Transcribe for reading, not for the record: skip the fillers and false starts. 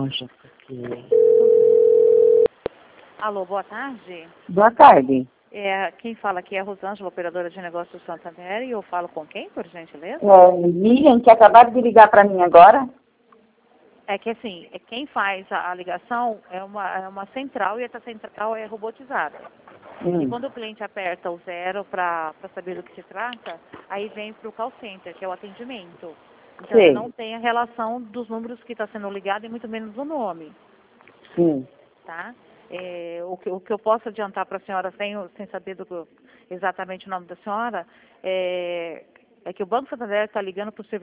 longe, porque... Alô, boa tarde. Boa tarde. Quem fala aqui é a Rosângela, operadora de negócios do Santander, e eu falo com quem, por gentileza? Miriam, que acabaram de ligar para mim agora. É que assim, quem faz a ligação é uma central e essa central é robotizada. E quando o cliente aperta o 0 para saber do que se trata, aí vem para o call center, que é o atendimento. Então Sei. não tem a relação dos números que está sendo ligado e muito menos o nome. Sim. Tá? O que eu posso adiantar para a senhora, sem saber exatamente o nome da senhora, é que o Banco Santander está ligando para o serviço